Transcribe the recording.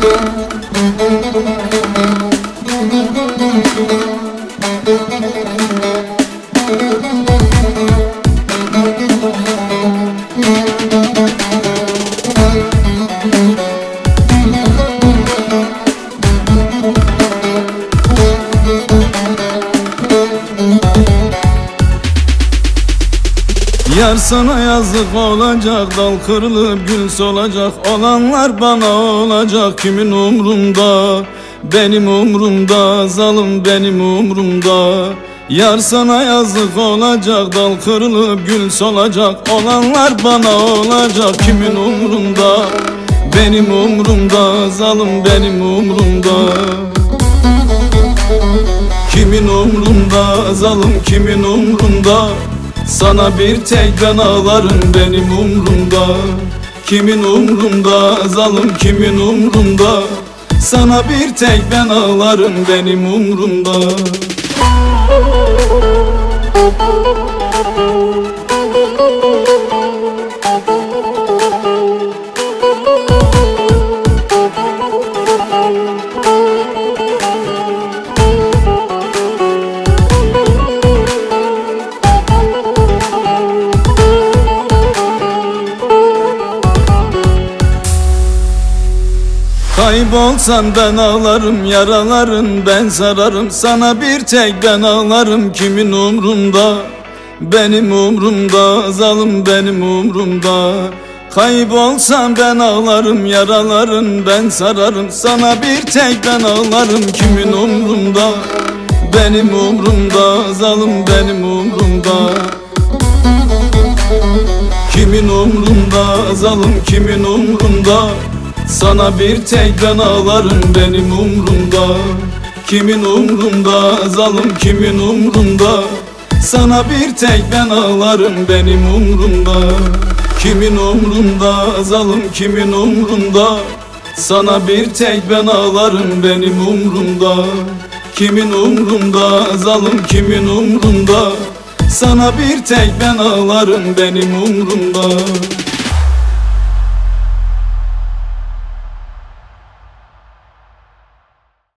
Yar sana yazık olacak, dal kırılıp gül solacak, olanlar bana olacak. Kimin umrunda? Benim umrumda, zalim benim umrumda. Yar sana yazık olacak, dal kırılıp gül solacak, olanlar bana olacak. Kimin umrunda? Benim umrumda, zalim benim umrumda. Kimin umrunda, zalim kimin umrunda? Sana bir tek ben ağlarım, benim umrumda. Kimin umrunda, zalim kimin umrunda? Sana bir tek ben ağlarım, benim umrumda. Kaybolsan ben ağlarım, yaraların ben sararım. Sana bir tek ben ağlarım, kimin umrunda? Benim umrumda, zalim benim umrumda. Kaybolsan ben ağlarım, yaraların ben sararım. Sana bir tek ben ağlarım, kimin umrunda? Benim umrumda, zalim benim umrumda. Kimin umrunda, zalim kimin umrunda? Sana bir tek ben ağlarım, benim umrumda. Kimin umrunda, zalim kimin umrunda? Sana bir tek ben ağlarım, benim umrumda. Kimin umrunda, zalim kimin umrunda? Sana bir tek ben ağlarım, benim umrumda. Kimin umrunda, zalim kimin umrunda? Sana bir tek ben ağlarım, benim umrumda.